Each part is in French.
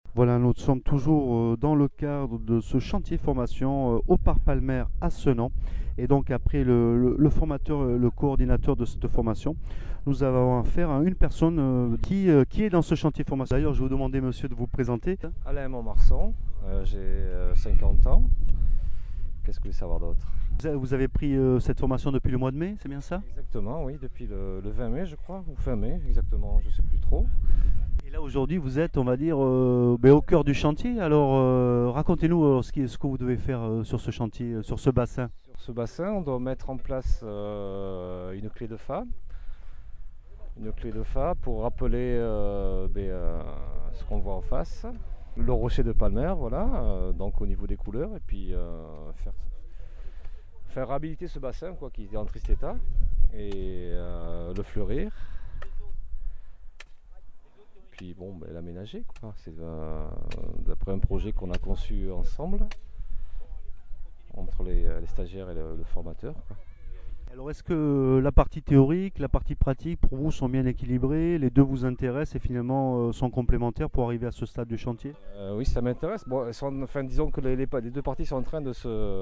Voilà, nous sommes toujours dans le cadre de ce chantier formation au Parc Palmer à Senan. Et donc après le formateur, le coordinateur de cette formation, nous avons affaire à une personne qui est dans ce chantier formation. D'ailleurs, je vais vous demander, monsieur, de vous présenter. Alain Montmarsan, j'ai 50 ans. Qu'est-ce que vous voulez savoir d'autre? Vous avez pris cette formation depuis le mois de mai, c'est bien ça? Exactement, oui, depuis le 20 mai, je crois, ou fin mai, exactement, je ne sais plus trop. Et là aujourd'hui, vous êtes, on va dire, au cœur du chantier. Alors racontez-nous ce que vous devez faire sur ce chantier, sur ce bassin. Sur ce bassin, on doit mettre en place une clé de fa pour rappeler ce qu'on voit en face. Le rocher de Palmer, voilà, donc au niveau des couleurs, et puis faire réhabiliter ce bassin quoi, qui est en triste état, et le fleurir. Puis bon, l'aménager, quoi. C'est d'après un projet qu'on a conçu ensemble entre les stagiaires et le formateur, quoi. Alors est-ce que la partie théorique, la partie pratique pour vous sont bien équilibrées, les deux vous intéressent et finalement sont complémentaires pour arriver à ce stade du chantier? Oui, ça m'intéresse. Bon, enfin, disons que les deux parties sont en train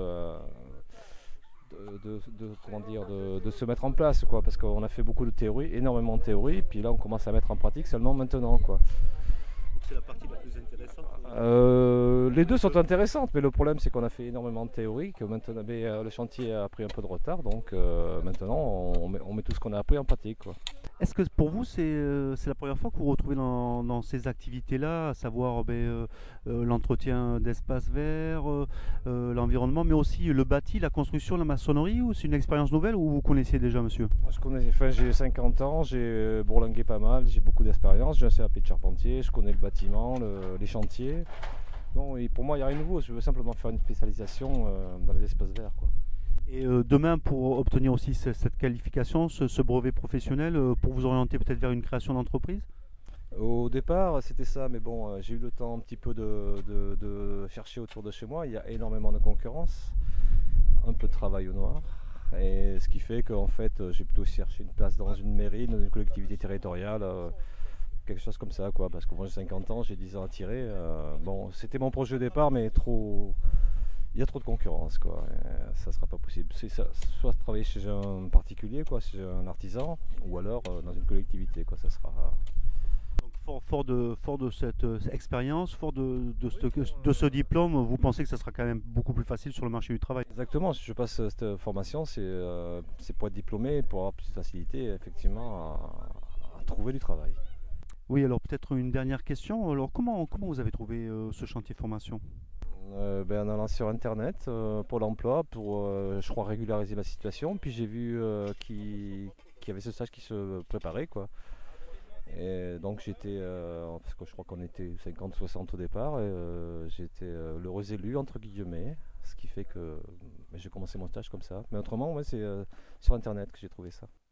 comment dire, de se mettre en place, quoi, parce qu'on a fait beaucoup de théorie, énormément de théorie, puis là on commence à mettre en pratique seulement maintenant, quoi. Donc c'est la partie la plus intéressante. Les deux sont intéressantes, mais le problème c'est qu'on a fait énormément de théorie, que maintenant le chantier a pris un peu de retard, donc maintenant on met tout ce qu'on a appris en pratique, quoi. Est-ce que pour vous c'est la première fois que vous vous retrouvez dans ces activités-là, à savoir l'entretien d'espaces verts, l'environnement, mais aussi le bâti, la construction, la maçonnerie, ou c'est une expérience nouvelle ou vous connaissiez déjà, monsieur? Moi, enfin, j'ai 50 ans, j'ai bourlingué pas mal, j'ai beaucoup d'expérience, j'ai un CAP de charpentier, je connais le bâtiment, les chantiers. Non, et pour moi, il n'y a rien de nouveau, je veux simplement faire une spécialisation dans les espaces verts, quoi. Et demain, pour obtenir aussi cette qualification, ce brevet professionnel, pour vous orienter peut-être vers une création d'entreprise? Au départ, c'était ça, mais bon, j'ai eu le temps un petit peu de chercher autour de chez moi. Il y a énormément de concurrence, un peu de travail au noir. Et ce qui fait qu'en fait, j'ai plutôt cherché une place dans une mairie, dans une collectivité territoriale, quelque chose comme ça, quoi. Parce que moi j'ai 50 ans, j'ai 10 ans à tirer. Bon, c'était mon projet au départ, mais il y a trop de concurrence, quoi. Et ça sera pas possible. C'est soit travailler chez un particulier, quoi, chez un artisan, ou alors dans une collectivité, quoi. Ça sera. Donc fort de cette expérience, de ce diplôme, vous pensez que ça sera quand même beaucoup plus facile sur le marché du travail? Exactement, si je passe cette formation, c'est pour être diplômé, pour avoir plus de facilité, effectivement, à trouver du travail. Oui, alors peut-être une dernière question. Alors comment vous avez trouvé ce chantier formation? En allant sur internet pour l'emploi, pour je crois régulariser ma situation, puis j'ai vu qu'il y avait ce stage qui se préparait, quoi. Et donc j'étais, parce que je crois qu'on était 50-60 au départ, et j'étais l'heureux élu entre guillemets, ce qui fait que j'ai commencé mon stage comme ça. Mais autrement, ouais, c'est sur internet que j'ai trouvé ça.